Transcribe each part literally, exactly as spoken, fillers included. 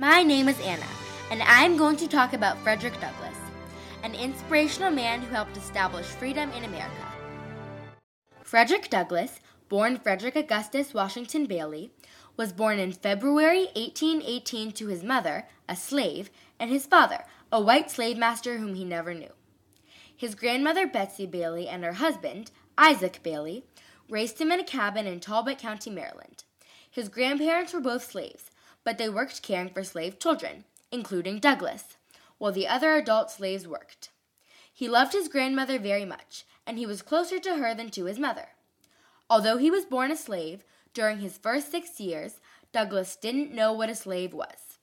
My name is Anna, and I'm going to talk about Frederick Douglass, an inspirational man who helped establish freedom in America. Frederick Douglass, born Frederick Augustus Washington Bailey, was born in February eighteen eighteen to his mother, a slave, and his father, a white slave master whom he never knew. His grandmother Betsy Bailey and her husband, Isaac Bailey, raised him in a cabin in Talbot County, Maryland. His grandparents were both slaves, but they worked caring for slave children, including Douglass, while the other adult slaves worked. He loved his grandmother very much, and he was closer to her than to his mother. Although he was born a slave, during his first six years, Douglass didn't know what a slave was.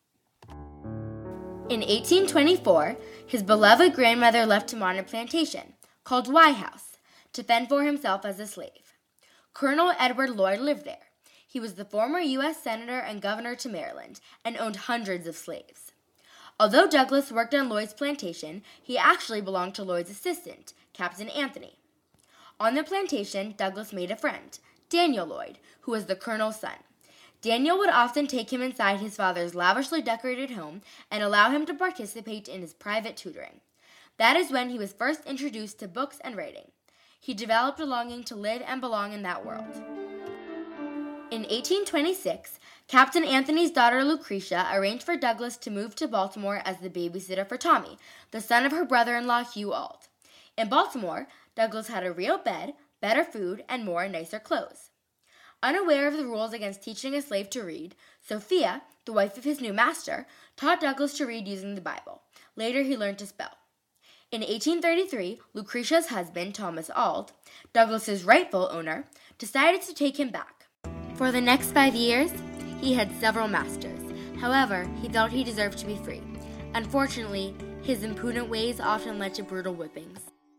In eighteen twenty-four, his beloved grandmother left him on a plantation, called Wye House, to fend for himself as a slave. Colonel Edward Lloyd lived there. He was the former U S Senator and Governor to Maryland, and owned hundreds of slaves. Although Douglass worked on Lloyd's plantation, he actually belonged to Lloyd's assistant, Captain Anthony. On the plantation, Douglass made a friend, Daniel Lloyd, who was the colonel's son. Daniel would often take him inside his father's lavishly decorated home and allow him to participate in his private tutoring. That is when he was first introduced to books and writing. He developed a longing to live and belong in that world. In eighteen twenty-six, Captain Anthony's daughter Lucretia arranged for Douglass to move to Baltimore as the babysitter for Tommy, the son of her brother-in-law Hugh Auld. In Baltimore, Douglass had a real bed, better food, and more nicer clothes. Unaware of the rules against teaching a slave to read, Sophia, the wife of his new master, taught Douglass to read using the Bible. Later, he learned to spell. In eighteen thirty-three, Lucretia's husband, Thomas Auld, Douglass's rightful owner, decided to take him back. For the next five years, he had several masters. However, he thought he deserved to be free. Unfortunately, his impudent ways often led to brutal whippings.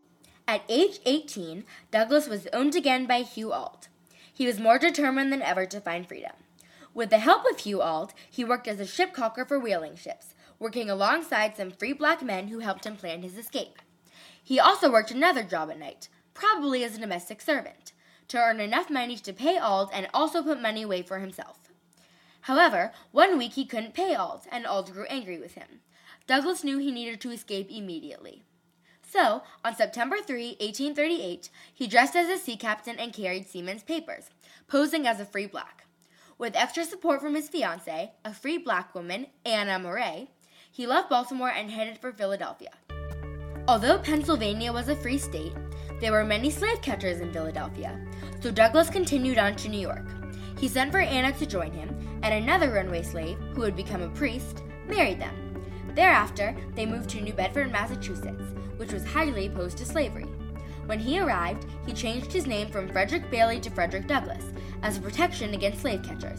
At age eighteen, Douglass was owned again by Hugh Auld. He was more determined than ever to find freedom. With the help of Hugh Auld, he worked as a ship caulker for whaling ships, working alongside some free black men who helped him plan his escape. He also worked another job at night, probably as a domestic servant, to earn enough money to pay Auld and also put money away for himself. However, one week he couldn't pay Auld, and Auld grew angry with him. Douglass knew he needed to escape immediately. So, on September third, eighteen thirty-eight, he dressed as a sea captain and carried seaman's papers, posing as a free black. With extra support from his fiancée, a free black woman, Anna Murray, he left Baltimore and headed for Philadelphia. Although Pennsylvania was a free state, there were many slave catchers in Philadelphia, so Douglass continued on to New York. He sent for Anna to join him, and another runaway slave, who had become a priest, married them. Thereafter, they moved to New Bedford, Massachusetts, which was highly opposed to slavery. When he arrived, he changed his name from Frederick Bailey to Frederick Douglass, as a protection against slave catchers.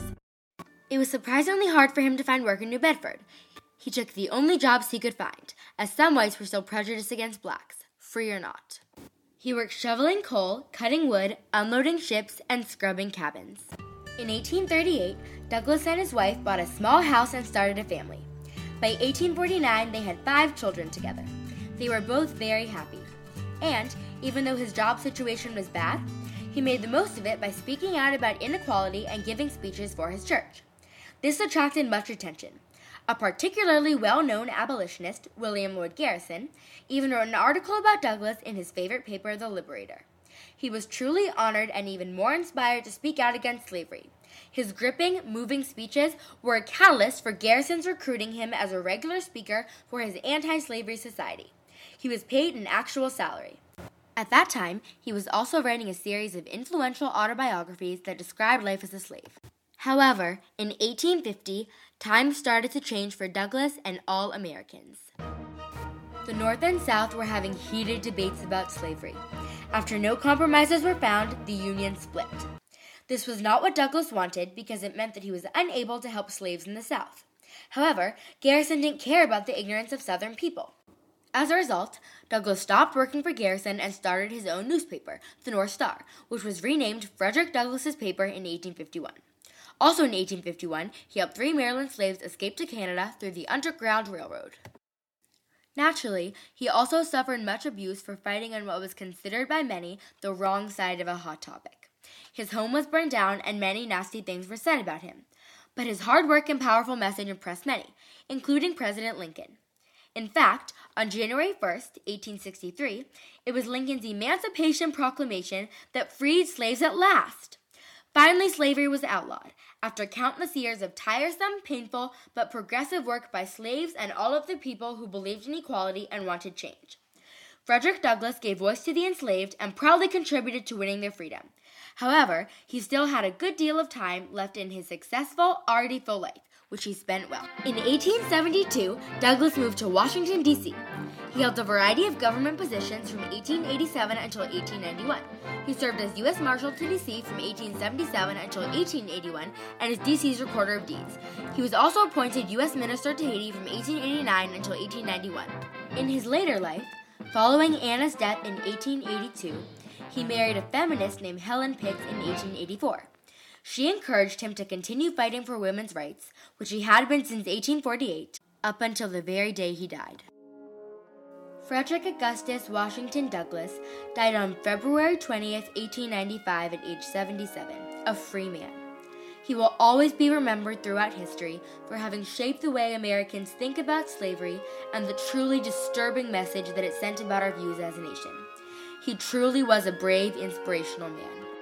It was surprisingly hard for him to find work in New Bedford. He took the only jobs he could find, as some whites were still prejudiced against blacks, free or not. He worked shoveling coal, cutting wood, unloading ships, and scrubbing cabins. In eighteen thirty-eight, Douglass and his wife bought a small house and started a family. By eighteen forty-nine, they had five children together. They were both very happy. And, even though his job situation was bad, he made the most of it by speaking out about inequality and giving speeches for his church. This attracted much attention. A particularly well-known abolitionist, William Lloyd Garrison, even wrote an article about Douglass in his favorite paper, The Liberator. He was truly honored and even more inspired to speak out against slavery. His gripping, moving speeches were a catalyst for Garrison's recruiting him as a regular speaker for his anti-slavery society. He was paid an actual salary. At that time, he was also writing a series of influential autobiographies that described life as a slave. However, in eighteen fifty, times started to change for Douglass and all Americans. The North and South were having heated debates about slavery. After no compromises were found, the Union split. This was not what Douglass wanted because it meant that he was unable to help slaves in the South. However, Garrison didn't care about the ignorance of Southern people. As a result, Douglass stopped working for Garrison and started his own newspaper, the North Star, which was renamed Frederick Douglass's paper in eighteen fifty-one. Also in eighteen fifty-one, he helped three Maryland slaves escape to Canada through the Underground Railroad. Naturally, he also suffered much abuse for fighting on what was considered by many the wrong side of a hot topic. His home was burned down and many nasty things were said about him. But his hard work and powerful message impressed many, including President Lincoln. In fact, on January first, eighteen sixty-three, it was Lincoln's Emancipation Proclamation that freed slaves at last. Finally, slavery was outlawed, after countless years of tiresome, painful, but progressive work by slaves and all of the people who believed in equality and wanted change. Frederick Douglass gave voice to the enslaved and proudly contributed to winning their freedom. However, he still had a good deal of time left in his successful, already full life, which he spent well. In eighteen seventy-two, Douglass moved to Washington, D C He held a variety of government positions from eighteen eighty-seven until eighteen ninety-one. He served as U S Marshal to D C from eighteen seventy-seven until eighteen eighty-one and as D C's Recorder of Deeds. He was also appointed U S Minister to Haiti from eighteen eighty-nine until eighteen ninety-one. In his later life, following Anna's death in eighteen eighty-two, he married a feminist named Helen Pitts in eighteen eighty-four. She encouraged him to continue fighting for women's rights, which he had been since eighteen forty-eight, up until the very day he died. Frederick Augustus Washington Douglass died on February twentieth, eighteen ninety-five at age seventy-seven, a free man. He will always be remembered throughout history for having shaped the way Americans think about slavery and the truly disturbing message that it sent about our views as a nation. He truly was a brave, inspirational man.